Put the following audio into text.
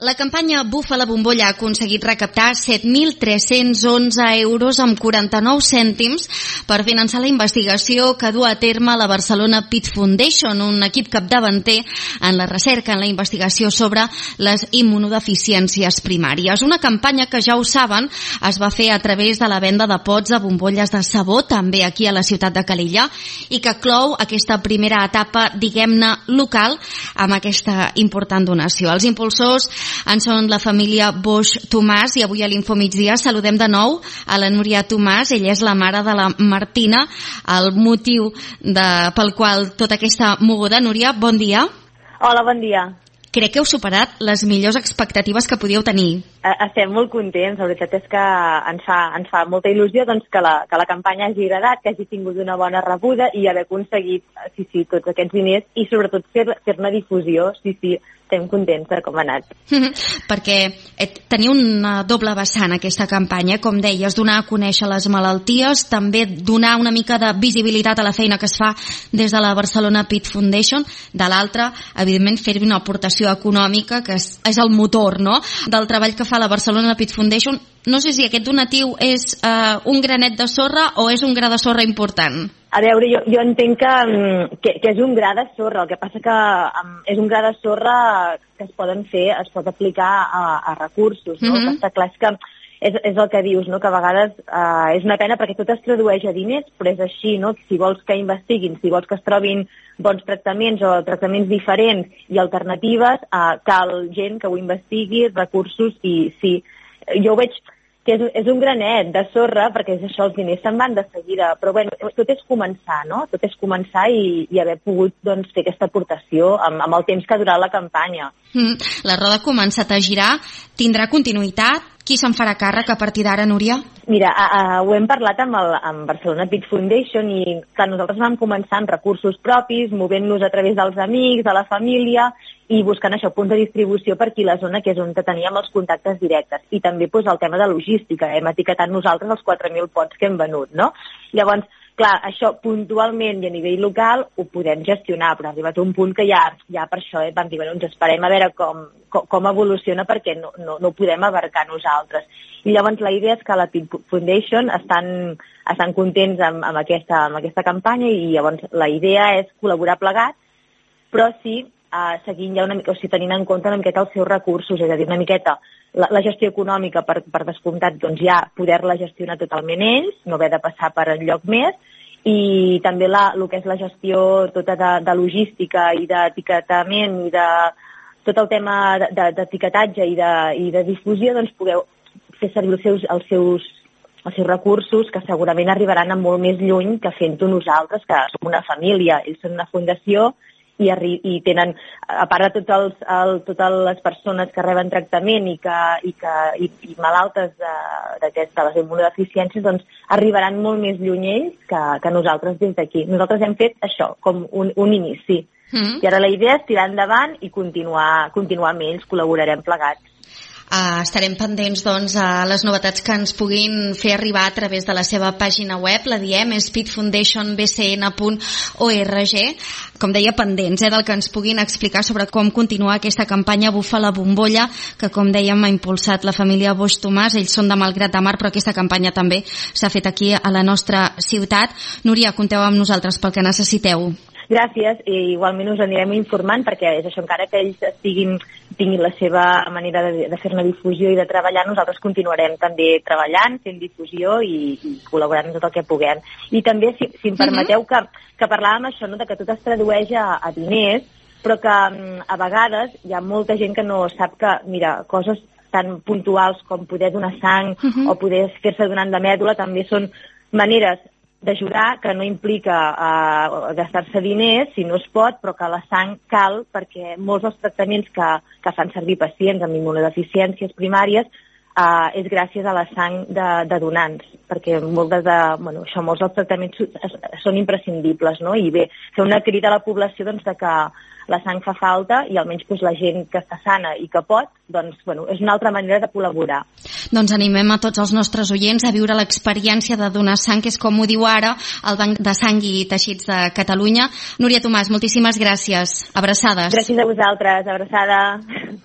La campanya Bufa la bombolla ha aconseguit recaptar 7.311 euros amb 49 cèntims per finançar la investigació que du a terme la Barcelona Pit Foundation, un equip capdavanter en la recerca, en la investigació sobre les immunodeficiències primàries. Una campanya que, ja ho saben, es va fer a través de la venda de pots de bombolles de sabó, també aquí a la ciutat de Calella, i que clou aquesta primera etapa, diguem-ne, local, amb aquesta important donació. Els impulsors en són la família Boix Tomàs i avui a l'Infomigdia saludem de nou a la Núria Tomàs. Ella és la mare de la Martina, el motiu pel qual tota aquesta moguda. Núria, bon dia. Hola, bon dia. Crec que heu superat les millors expectatives que podíeu tenir. Estem molt contents, la veritat és que ens fa molta il·lusió doncs, que la campanya hagi agradat, que hagi tingut una bona rebuda i haver aconseguit tots aquests diners i sobretot fer-ne difusió, estem contents de com ha anat. Perquè teniu una doble vessant aquesta campanya, com deies, donar a conèixer les malalties, també donar una mica de visibilitat a la feina que es fa des de la Barcelona Pit Foundation, de l'altra, evidentment, fer-hi una aportació econòmica, que és el motor, no?, del treball que fa la Barcelona Pit Foundation. No sé si aquest donatiu és un granet de sorra o és un gra de sorra important. A veure, jo entenc que és un gra de sorra, el que passa que és un gra de sorra que es pot aplicar a recursos, no? Que està clar, és que és el que dius, no? Que a vegades és una pena perquè tot es tradueix a diners, però és així, no? Si vols que investiguin, si vols que es trobin bons tractaments o tractaments diferents i alternatives, cal gent que ho investigui, recursos, i sí, jo ho veig que és un granet de sorra, perquè és això, els diners se'n van de seguida, però bueno, tot és començar, no? Tot és començar i haver pogut doncs, fer aquesta aportació amb el temps que ha durat la campanya. La roda ha començat a girar, tindrà continuïtat? Qui se'n farà càrrec a partir d'ara, Núria? Mira, ho hem parlat amb Barcelona Pit Foundation i clar, nosaltres vam començar amb recursos propis, movent-nos a través dels amics, de la família i buscant això, punts de distribució per aquí la zona, que és on teníem els contactes directes. I també doncs, el tema de logística, hem etiquetat nosaltres els 4.000 pots que hem venut, no? Llavors, clar, això puntualment i a nivell local ho podem gestionar, però ha arribat un punt que ja per això vam dir, bueno, ens esperem a veure com evoluciona perquè no ho podem abarcar nosaltres. I llavors la idea és que la Pit Foundation estan contents amb aquesta campanya i llavors la idea és col·laborar plegats, però sí seguint ja una mica, o sigui, tenint en compte una miqueta els seus recursos, és a dir, una miqueta la gestió econòmica per descomptat, doncs ja poder-la gestionar totalment ells, no haver de passar per enlloc més, i també el que és la gestió tota de logística i d'etiquetament i de tot el tema d'etiquetatge i de difusió, doncs podeu fer servir els seus recursos, que segurament arribaran a molt més lluny que fent-ho nosaltres, que som una família, ells són una fundació i tenen, a part de totes les persones que reben tractament i malaltes de les immunodeficiències, doncs arribaran molt més lluny ells que nosaltres des d'aquí. Nosaltres hem fet això, com un inici. I ara la idea és tirar endavant i continuar amb ells, col·laborarem plegats. Estarem pendents doncs a les novetats que ens puguin fer arribar a través de la seva pàgina web, la diem, és pitfoundationbcn.org. Com deia, pendents del que ens puguin explicar sobre com continuar aquesta campanya Bufa la bombolla, que com dèiem ha impulsat la família Boix Tomàs. Ells són de Malgrat de Mar, però aquesta campanya també s'ha fet aquí a la nostra ciutat. Núria, compteu amb nosaltres pel que necessiteu. Gràcies, i igualment us anirem informant perquè és això, encara que ells tinguin la seva manera de fer-ne difusió i de treballar, nosaltres continuarem també treballant, fent difusió i col·laborant en tot el que puguem. I també, si em permeteu, que parlàvem això, no?, de que tot es tradueix a diners, però que a vegades hi ha molta gent que no sap que, mira, coses tan puntuals com poder donar sang o poder fer-se donant de mèdula també són maneres d'ajudar, que no implica gastar-se diners si no es pot, però que la sang cal perquè molts dels tractaments que fan servir pacients amb immunodeficiències primàries és gràcies a la sang de donants, perquè molts dels tractaments són imprescindibles, no? I bé, fer una crida a la població doncs, de que la sang fa falta i almenys la gent que està sana i que pot, doncs, és una altra manera de col·laborar. Doncs animem a tots els nostres oients a viure l'experiència de donar sang, que és com ho diu ara el Banc de Sang i Teixits de Catalunya. Núria Tomàs, moltíssimes gràcies. Abraçades. Gràcies a vosaltres. Abraçada.